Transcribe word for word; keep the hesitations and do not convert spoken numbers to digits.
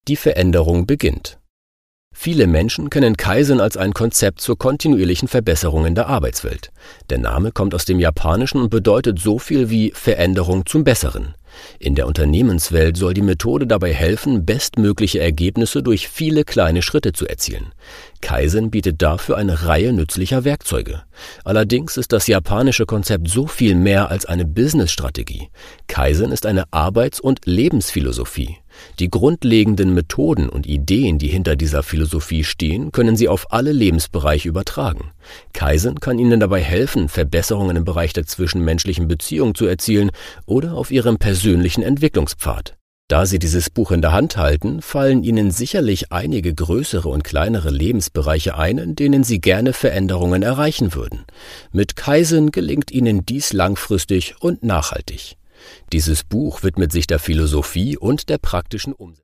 Die Veränderung beginnt. Viele Menschen kennen Kaizen als ein Konzept zur kontinuierlichen Verbesserung in der Arbeitswelt. Der Name kommt aus dem Japanischen und bedeutet so viel wie Veränderung zum Besseren. In der Unternehmenswelt soll die Methode dabei helfen, bestmögliche Ergebnisse durch viele kleine Schritte zu erzielen. Kaizen bietet dafür eine Reihe nützlicher Werkzeuge. Allerdings ist das japanische Konzept so viel mehr als eine Business-Strategie. Kaizen ist eine Arbeits- und Lebensphilosophie. Die grundlegenden Methoden und Ideen, die hinter dieser Philosophie stehen, können Sie auf alle Lebensbereiche übertragen. Kaizen kann Ihnen dabei helfen, Verbesserungen im Bereich der zwischenmenschlichen Beziehung zu erzielen oder auf Ihrem persönlichen Entwicklungspfad. Da Sie dieses Buch in der Hand halten, fallen Ihnen sicherlich einige größere und kleinere Lebensbereiche ein, in denen Sie gerne Veränderungen erreichen würden. Mit Kaizen gelingt Ihnen dies langfristig und nachhaltig. Dieses Buch widmet sich der Philosophie und der praktischen Umsetzung.